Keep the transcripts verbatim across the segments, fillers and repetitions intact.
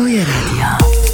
Swoje radio.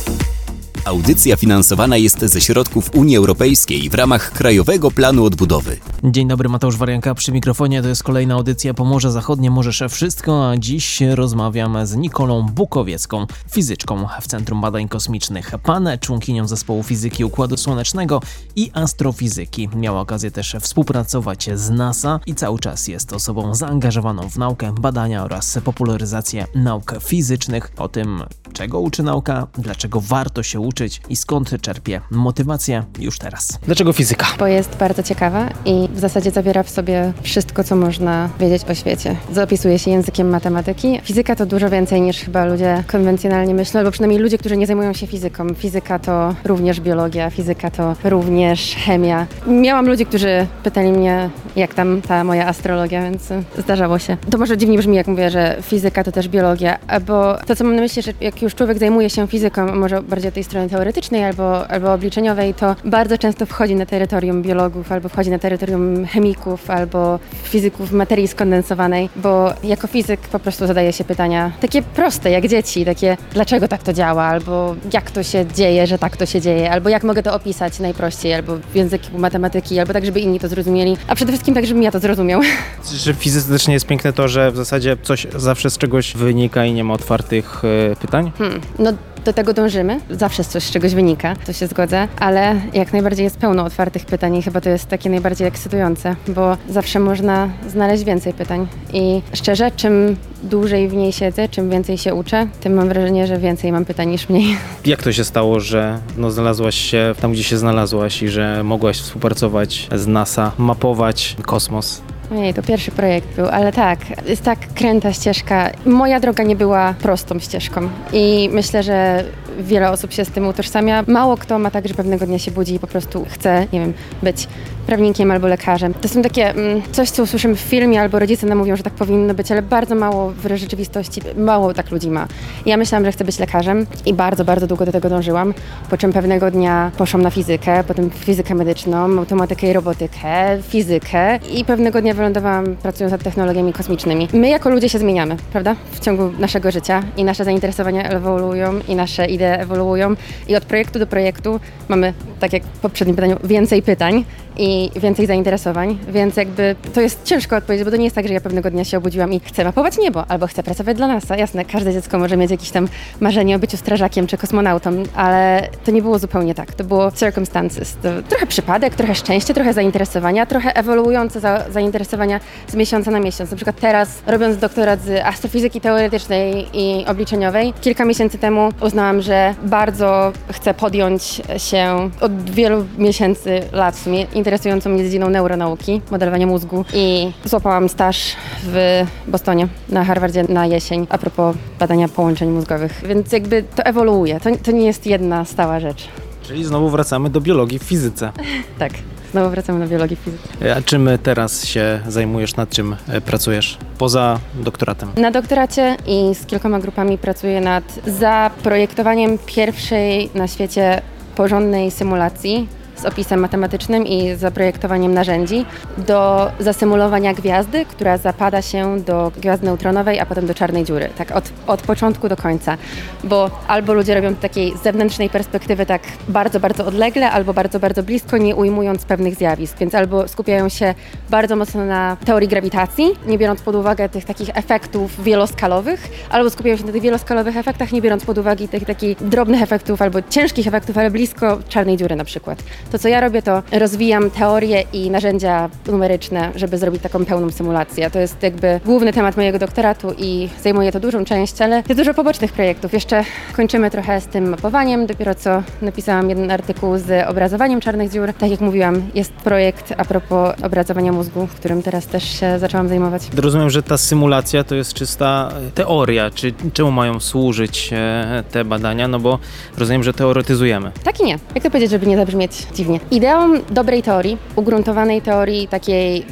Audycja finansowana jest ze środków Unii Europejskiej w ramach Krajowego Planu Odbudowy. Dzień dobry, Mateusz Warianka przy mikrofonie. To jest kolejna audycja Pomorze Zachodnie, Możesz Wszystko, a dziś rozmawiam z Nikolą Bukowiecką, fizyczką w Centrum Badań Kosmicznych P A N, członkinią Zespołu Fizyki Układu Słonecznego i Astrofizyki. Miała okazję też współpracować z NASA i cały czas jest osobą zaangażowaną w naukę, badania oraz popularyzację nauk fizycznych. O tym, czego uczy nauka, dlaczego warto się uczyć i skąd czerpie motywację, już teraz. Dlaczego fizyka? Bo jest bardzo ciekawa i w zasadzie zawiera w sobie wszystko, co można wiedzieć o świecie. Zapisuje się językiem matematyki. Fizyka to dużo więcej niż chyba ludzie konwencjonalnie myślą, albo przynajmniej ludzie, którzy nie zajmują się fizyką. Fizyka to również biologia, fizyka to również chemia. Miałam ludzi, którzy pytali mnie, jak tam ta moja astrologia, więc zdarzało się. To może dziwnie brzmi, jak mówię, że fizyka to też biologia, bo to, co mam na myśli, że jak już człowiek zajmuje się fizyką, może bardziej tej strony teoretycznej albo, albo obliczeniowej, to bardzo często wchodzi na terytorium biologów, albo wchodzi na terytorium chemików, albo fizyków materii skondensowanej, bo jako fizyk po prostu zadaje się pytania takie proste, jak dzieci, takie dlaczego tak to działa, albo jak to się dzieje, że tak to się dzieje, albo jak mogę to opisać najprościej, albo w języku matematyki, albo tak, żeby inni to zrozumieli, a przede wszystkim tak, żebym ja to zrozumiał. Że fizycznie jest piękne to, że w zasadzie coś zawsze z czegoś wynika i nie ma otwartych y, pytań? Hmm, no do tego dążymy. Zawsze coś z czegoś wynika, to się zgodzę, ale jak najbardziej jest pełno otwartych pytań i chyba to jest takie najbardziej ekscytujące, bo zawsze można znaleźć więcej pytań i szczerze, czym dłużej w niej siedzę, czym więcej się uczę, tym mam wrażenie, że więcej mam pytań niż mniej. Jak to się stało, że no, znalazłaś się tam, gdzie się znalazłaś i że mogłaś współpracować z NASA, mapować kosmos? Ojej, to pierwszy projekt był, ale tak, jest tak kręta ścieżka. Moja droga nie była prostą ścieżką i myślę, że wiele osób się z tym utożsamia. Mało kto ma tak, że pewnego dnia się budzi i po prostu chce, nie wiem, być prawnikiem albo lekarzem. To są takie mm, coś, co usłyszymy w filmie albo rodzice nam mówią, że tak powinno być, ale bardzo mało w rzeczywistości, mało tak ludzi ma. Ja myślałam, że chcę być lekarzem i bardzo, bardzo długo do tego dążyłam, po czym pewnego dnia poszłam na fizykę, potem fizykę medyczną, automatykę i robotykę, fizykę i pewnego dnia wylądowałam pracując nad technologiami kosmicznymi. My jako ludzie się zmieniamy, prawda? W ciągu naszego życia i nasze zainteresowania ewoluują i nasze idee ewoluują i od projektu do projektu mamy, tak jak w poprzednim pytaniu, więcej pytań i więcej zainteresowań, więc jakby to jest ciężko odpowiedzieć, bo to nie jest tak, że ja pewnego dnia się obudziłam i chcę mapować niebo, albo chcę pracować dla NASA. Jasne, każde dziecko może mieć jakieś tam marzenie o byciu strażakiem czy kosmonautą, ale to nie było zupełnie tak. To było circumstances. To trochę przypadek, trochę szczęście, trochę zainteresowania, trochę ewoluujące za, zainteresowania z miesiąca na miesiąc. Na przykład teraz, robiąc doktorat z astrofizyki teoretycznej i obliczeniowej, kilka miesięcy temu uznałam, że bardzo chcę podjąć się od wielu miesięcy, lat w sumie, interesującą mnie dziedziną neuronauki, modelowania mózgu i złapałam staż w Bostonie, na Harvardzie na jesień, a propos badania połączeń mózgowych. Więc jakby to ewoluuje, to, to nie jest jedna stała rzecz. Czyli znowu wracamy do biologii w fizyce. Tak, znowu wracamy do biologii w fizyce. A czym teraz się zajmujesz, nad czym pracujesz poza doktoratem? Na doktoracie i z kilkoma grupami pracuję nad zaprojektowaniem pierwszej na świecie porządnej symulacji z opisem matematycznym i zaprojektowaniem narzędzi do zasymulowania gwiazdy, która zapada się do gwiazdy neutronowej, a potem do czarnej dziury. Tak od, od początku do końca. Bo albo ludzie robią z takiej zewnętrznej perspektywy tak bardzo, bardzo odlegle, albo bardzo, bardzo blisko, nie ujmując pewnych zjawisk. Więc albo skupiają się bardzo mocno na teorii grawitacji, nie biorąc pod uwagę tych takich efektów wieloskalowych, albo skupiają się na tych wieloskalowych efektach, nie biorąc pod uwagę tych takich drobnych efektów albo ciężkich efektów, ale blisko czarnej dziury na przykład. To, co ja robię, to rozwijam teorie i narzędzia numeryczne, żeby zrobić taką pełną symulację. To jest jakby główny temat mojego doktoratu i zajmuje to dużą część, ale jest dużo pobocznych projektów. Jeszcze kończymy trochę z tym mapowaniem. Dopiero co napisałam jeden artykuł z obrazowaniem czarnych dziur. Tak jak mówiłam, jest projekt a propos obrazowania mózgu, którym teraz też się zaczęłam zajmować. Rozumiem, że ta symulacja to jest czysta teoria. Czy czemu mają służyć te badania? No bo rozumiem, że teoretyzujemy. Tak i nie. Jak to powiedzieć, żeby nie zabrzmieć dziwnie? Ideą dobrej teorii, ugruntowanej teorii takiej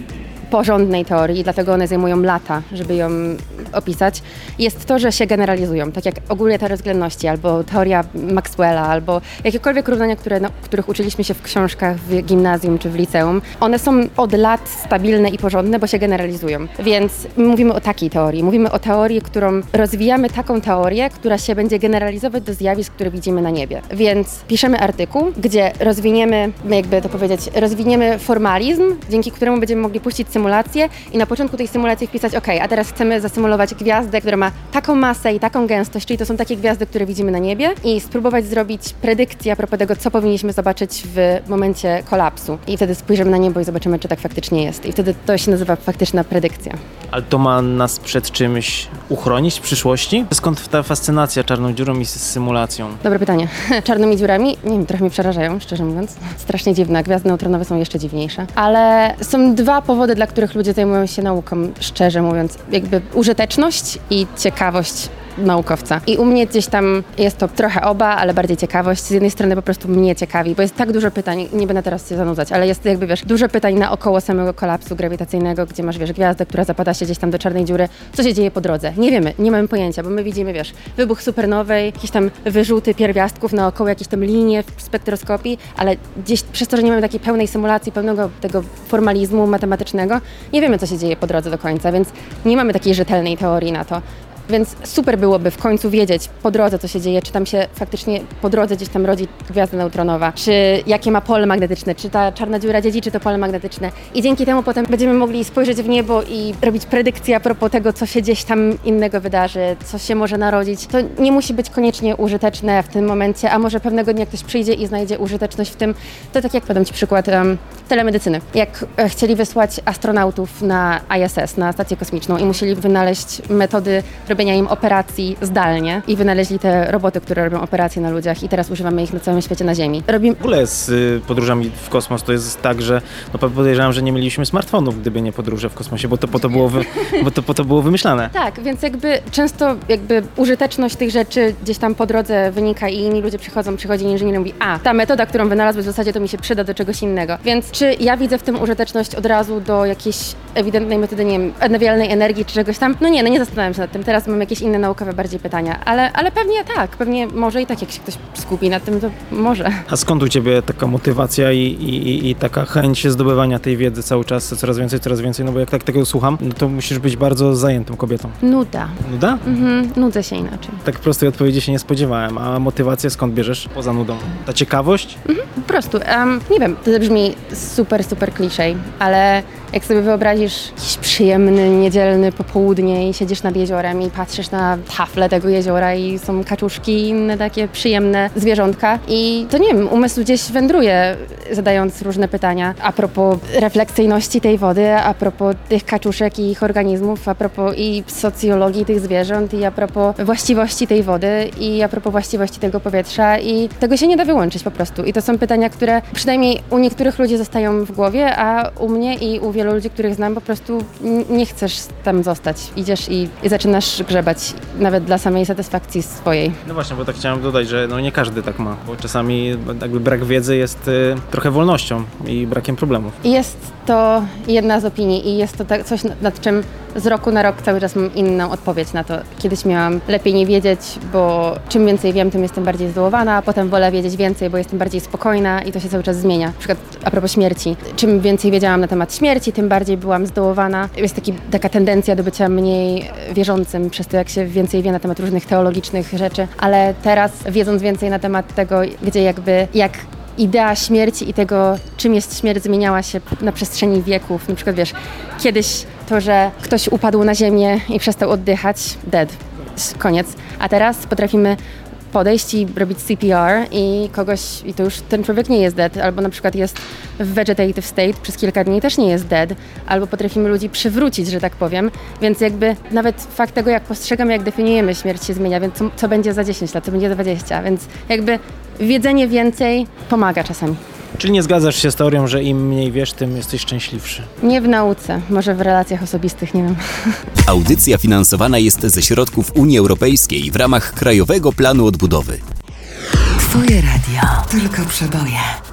porządnej teorii, dlatego one zajmują lata, żeby ją opisać, jest to, że się generalizują, tak jak ogólnie teoria względności, albo teoria Maxwella, albo jakiekolwiek równania, które, no, których uczyliśmy się w książkach w gimnazjum czy w liceum. One są od lat stabilne i porządne, bo się generalizują. Więc mówimy o takiej teorii. Mówimy o teorii, którą rozwijamy taką teorię, która się będzie generalizować do zjawisk, które widzimy na niebie. Więc piszemy artykuł, gdzie rozwiniemy, jakby to powiedzieć, rozwiniemy formalizm, dzięki któremu będziemy mogli puścić symulację i na początku tej symulacji wpisać, ok, a teraz chcemy zasymulować gwiazdę, która ma taką masę i taką gęstość, czyli to są takie gwiazdy, które widzimy na niebie i spróbować zrobić predykcję a propos tego, co powinniśmy zobaczyć w momencie kolapsu. I wtedy spojrzymy na niebo i zobaczymy, czy tak faktycznie jest. I wtedy to się nazywa faktyczna predykcja. Ale to ma nas przed czymś uchronić w przyszłości? Skąd ta fascynacja czarną dziurą i z symulacją? Dobre pytanie. Czarnymi dziurami? Nie wiem, trochę mnie przerażają, szczerze mówiąc. Strasznie dziwne. Gwiazdy neutronowe są jeszcze dziwniejsze. Ale są dwa powody, dla których ludzie zajmują się nauką, szczerze mówiąc. Jakby użyteczność i ciekawość naukowca. I u mnie gdzieś tam jest to trochę oba, ale bardziej ciekawość. Z jednej strony po prostu mnie ciekawi, bo jest tak dużo pytań, nie będę teraz się zanudzać, ale jest jakby, wiesz, dużo pytań naokoło samego kolapsu grawitacyjnego, gdzie masz, wiesz, gwiazdę, która zapada się gdzieś tam do czarnej dziury. Co się dzieje po drodze? Nie wiemy, nie mamy pojęcia, bo my widzimy, wiesz, wybuch supernowej, jakieś tam wyrzuty pierwiastków naokoło, jakieś tam linie w spektroskopii, ale gdzieś przez to, że nie mamy takiej pełnej symulacji, pełnego tego formalizmu matematycznego, nie wiemy, co się dzieje po drodze do końca, więc nie mamy takiej rzetelnej teorii na to. Więc super byłoby w końcu wiedzieć po drodze, co się dzieje, czy tam się faktycznie po drodze gdzieś tam rodzi gwiazda neutronowa, czy jakie ma pole magnetyczne, czy ta czarna dziura dziedziczy to pole magnetyczne. I dzięki temu potem będziemy mogli spojrzeć w niebo i robić predykcje a propos tego, co się gdzieś tam innego wydarzy, co się może narodzić. To nie musi być koniecznie użyteczne w tym momencie, a może pewnego dnia ktoś przyjdzie i znajdzie użyteczność w tym. To tak jak podam Ci przykład um, telemedycyny. Jak e, chcieli wysłać astronautów na I S S, na stację kosmiczną i musieli wynaleźć metody robienia im operacji zdalnie i wynaleźli te roboty, które robią operacje na ludziach i teraz używamy ich na całym świecie na Ziemi. Robimy... W ogóle z y, podróżami w kosmos to jest tak, że no, podejrzewam, że nie mieliśmy smartfonów, gdyby nie podróże w kosmosie, bo to po to było, wy, bo to, po to było wymyślane. Tak, więc jakby często jakby użyteczność tych rzeczy gdzieś tam po drodze wynika i inni ludzie przychodzą, przychodzi inżynier i mówi, a ta metoda, którą wynalazłeś w zasadzie to mi się przyda do czegoś innego. Więc czy ja widzę w tym użyteczność od razu do jakiejś ewidentnej metody, nie wiem, odnawialnej energii czy czegoś tam? No nie, no nie zastanawiam się nad tym. Teraz mam jakieś inne naukowe bardziej pytania, ale, ale pewnie tak, pewnie może i tak, jak się ktoś skupi nad tym, to może. A skąd u Ciebie taka motywacja i, i, i taka chęć zdobywania tej wiedzy cały czas, coraz więcej, coraz więcej, no bo jak tak tego słucham, no to musisz być bardzo zajętą kobietą. Nuda. Nuda? Mhm, nudzę się inaczej. Tak prostej odpowiedzi się nie spodziewałem, a motywację skąd bierzesz poza nudą? Ta ciekawość? Mhm, po prostu, um, nie wiem, to brzmi super, super kliszej, ale jak sobie wyobrazisz jakiś przyjemny, niedzielny popołudnie i siedzisz nad jeziorem i patrzysz na taflę tego jeziora i są kaczuszki i inne takie przyjemne zwierzątka i to nie wiem, umysł gdzieś wędruje, zadając różne pytania a propos refleksyjności tej wody, a propos tych kaczuszek i ich organizmów, a propos i socjologii tych zwierząt i a propos właściwości tej wody i a propos właściwości tego powietrza i tego się nie da wyłączyć po prostu. I to są pytania, które przynajmniej u niektórych ludzi zostają w głowie, a u mnie i u wielu ludzi, których znam, po prostu nie chcesz tam zostać. Idziesz i, i zaczynasz grzebać, nawet dla samej satysfakcji swojej. No właśnie, bo tak chciałem dodać, że no nie każdy tak ma, bo czasami jakby brak wiedzy jest y, trochę wolnością i brakiem problemów. Jest to jedna z opinii i jest to tak coś, nad czym z roku na rok cały czas mam inną odpowiedź na to. Kiedyś miałam lepiej nie wiedzieć, bo czym więcej wiem, tym jestem bardziej zdołowana, a potem wolę wiedzieć więcej, bo jestem bardziej spokojna i to się cały czas zmienia. Na przykład a propos śmierci. Czym więcej wiedziałam na temat śmierci, tym bardziej byłam zdołowana. Jest taki, taka tendencja do bycia mniej wierzącym przez to, jak się więcej wie na temat różnych teologicznych rzeczy, ale teraz wiedząc więcej na temat tego, gdzie jakby jak idea śmierci i tego, czym jest śmierć, zmieniała się na przestrzeni wieków. Na przykład, wiesz, kiedyś to, że ktoś upadł na ziemię i przestał oddychać, dead, koniec. A teraz potrafimy podejść i robić C P R i kogoś, i to już ten człowiek nie jest dead, albo na przykład jest w vegetative state przez kilka dni też nie jest dead, albo potrafimy ludzi przywrócić, że tak powiem, więc jakby nawet fakt tego, jak postrzegamy, jak definiujemy śmierć się zmienia, więc co, co będzie za dziesięć lat, co będzie za dwadzieścia, więc jakby wiedzenie więcej pomaga czasami. Czyli nie zgadzasz się z teorią, że im mniej wiesz, tym jesteś szczęśliwszy? Nie w nauce, może w relacjach osobistych, nie wiem. Audycja finansowana jest ze środków Unii Europejskiej w ramach Krajowego Planu Odbudowy. Twoje radio. Tylko przeboje.